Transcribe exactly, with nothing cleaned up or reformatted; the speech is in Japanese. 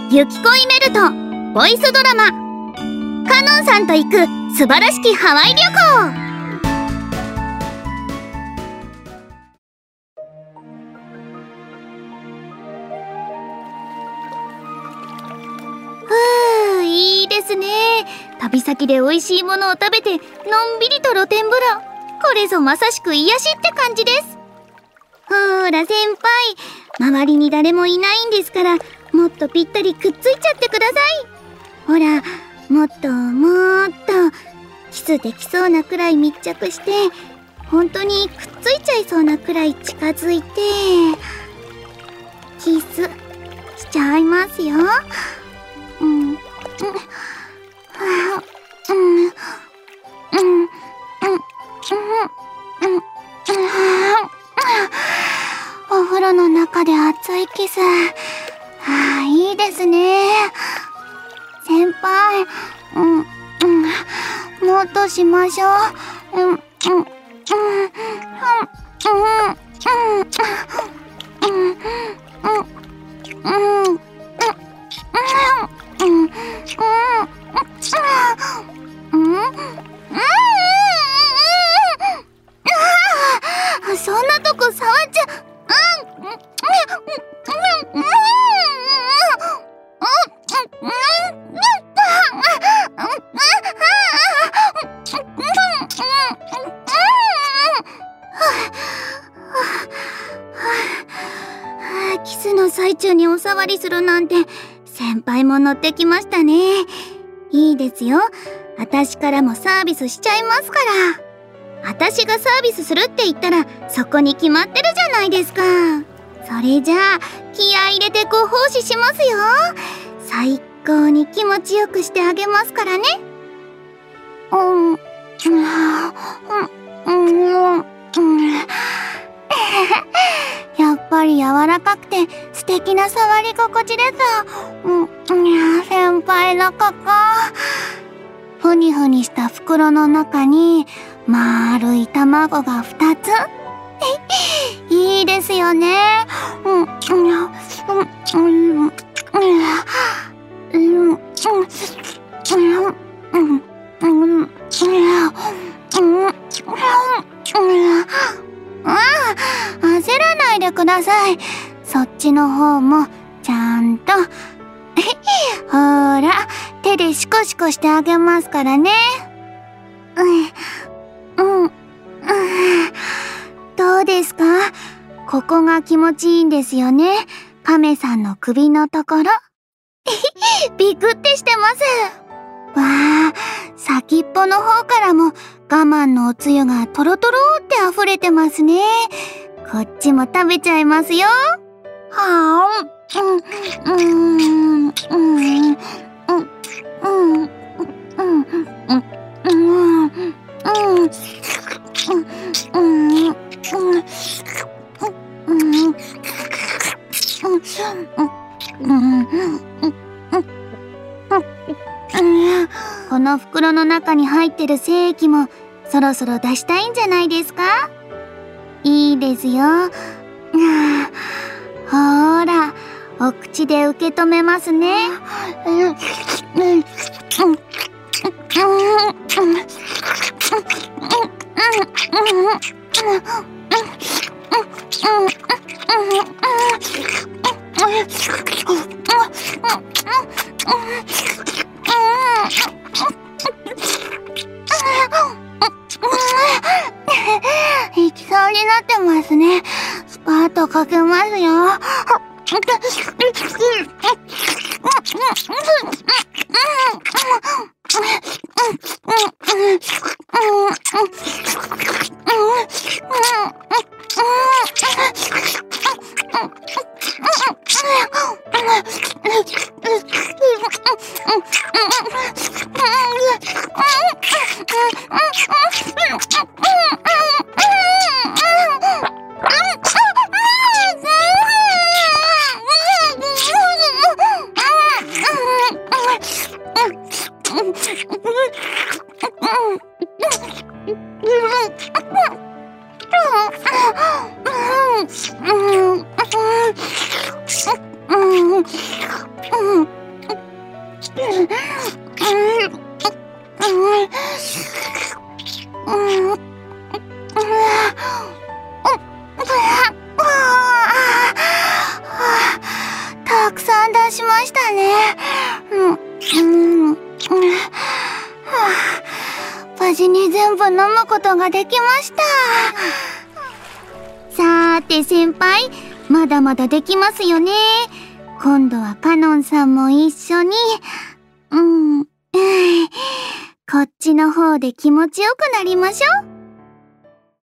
ゆきこいメルトボイスドラマ、カノンさんと行く素晴らしきハワイ旅行。ふう、いいですね。旅先で美味しいものを食べてのんびりと露天風呂。これぞまさしく癒しって感じです。ほーら先輩、周りに誰もいないんですから、もっとぴったりくっついちゃってください。ほら、もっともっとキスできそうなくらい密着して、本当にくっついちゃいそうなくらい近づいてキスしちゃいますよ。うんうんうんうんうんうんお風呂の中で熱いキス、ああ、いいですね。先輩、うん、うん、もっとしましょう。うん、うん、うん、うん、うん、うん、うん、うん、うん、うん、うん、そんなとこ触っちゃ、うん、うん、うん、うん、キスの最中にお触りするなんて、先輩も乗ってきましたね。いいですよ。私からもサービスしちゃいますから。私がサービスするって言ったらそこに決まってるじゃないですか。それじゃあ気合い入れてご奉仕しますよ。最高に気持ちよくしてあげますからね。うんうんうんうん、やっぱり柔らかくて素敵な触り心地です。うん、先輩のここ、ふにふにした袋の中に丸い卵がふたつ。いいですよね。うんうんうんうんうんうん焦らないでください。そっちの方もちゃんとほら手でシコシコしてあげますからね。うんうんうん、どうですか？ここが気持ちいいんですよね。亀さんの首のところビクってしてます。わあ、先っぽの方からも我慢のおつゆがトロトロって溢れてますね。こっちも食べちゃいますよ。はあ、うん、うん、うん、うん、うん、うん、うん、うん、うん、この袋の中に入ってる精液もそろそろ出したいんじゃないですか？いいですよ。ほーら、お口で受け止めますね。いきそうになってますね。スパートかけますよ。 たくさん出しましたね。無事に全部飲むことができました。さーて先輩、まだまだできますよね。今度はカノンさんも一緒に、うん、こっちの方で気持ちよくなりましょう。